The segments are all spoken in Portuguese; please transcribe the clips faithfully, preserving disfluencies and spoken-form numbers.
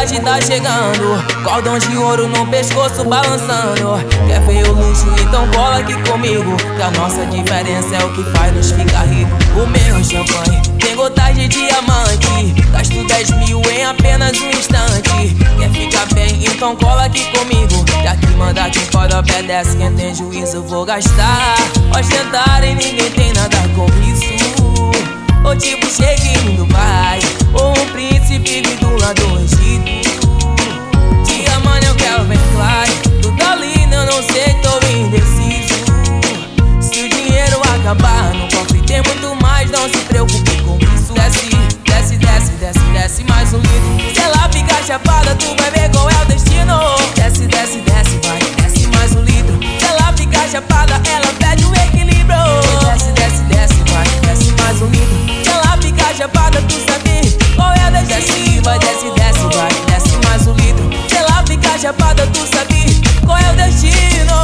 tempestade tá chegando, cordão de ouro no pescoço balançando. Quer ver o luxo? Então cola aqui comigo, que a nossa diferença é o que faz nos ficar rico. O meu champanhe tem gotas de diamante, gasto dez mil em apenas um instante. Quer ficar bem? Então cola aqui comigo, que aqui manda quem pode obedece, quem tem juízo vou gastar. Ostentar e ninguém tem nada com isso. Ou tipo chegue em Dubai, ou um príncipe vindo lá do Egito. Diamante eu quero ver claro, tudo ali eu não sei, tô indeciso. Se o dinheiro acabar no cofre tem muito mais, não se preocupe com isso. Desce, desce, desce, desce, desce mais um litro. Se ela ficar chapada tu vai ver qual é o destino. Desce, desce, desce, vai, desce mais um litro. Se ela ficar chapada ela perde o equilíbrio. Desce, desce, desce, vai, desce mais um litro. Chapada, tu sabe qual é a destino. Desce, vai, desce, desce, vai, desce mais um litro. Se ela ficar chapada, tu sabe qual é o destino.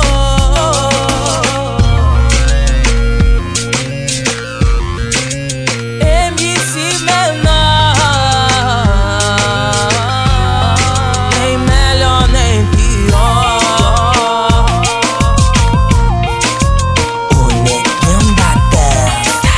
M C Menor, nem melhor nem pior. O neguinho da dança.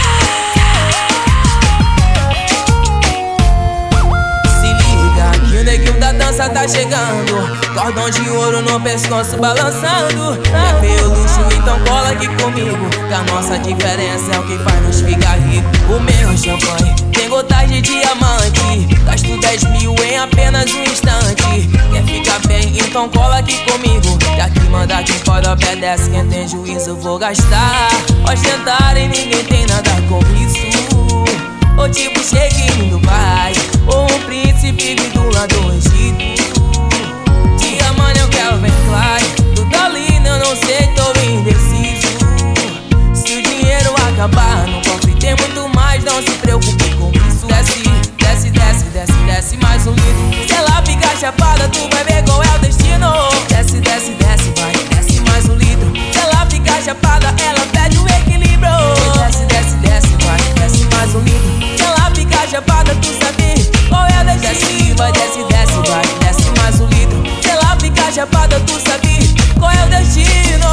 O neguinho da dança tá chegando, cordão de ouro no pescoço balançando. Quer ver o luxo? Então cola aqui comigo, que a nossa diferença é o que faz nos ficar rico. O meu champanhe tem gotas de diamante, gasto dez mil em apenas um instante. Quer ficar bem? Então cola aqui comigo, que aqui manda quem pode obedece, quem tem juízo vou gastar. Ostentar e ninguém tem nada com isso. Ou tipo chegue em Dubai, ou um príncipe vindo lá do Egito. Diamante eu quero ver claro, tudo ali eu não sei, tô indeciso. Se o dinheiro acabar no cofre tem muito mais, não se preocupe com isso. Desce, desce, desce, desce, desce mais um litro. Se ela ficar chapada tu vai ver qual é o destino. Desce, desce, desce, vai, desce mais um litro. Se ela ficar chapada ela perde o equilíbrio. Desce, desce, desce, vai, desce mais um litro. Chapada, tu sabe qual é a destino. Desce, vai, desce, desce, vai, desce mais um litro. Se ela ficar chapada, tu sabe qual é o destino.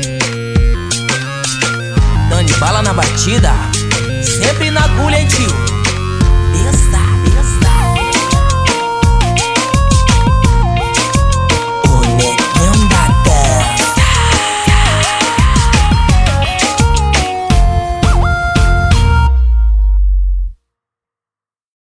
Dani bala na batida, sempre na agulha, hein, tio.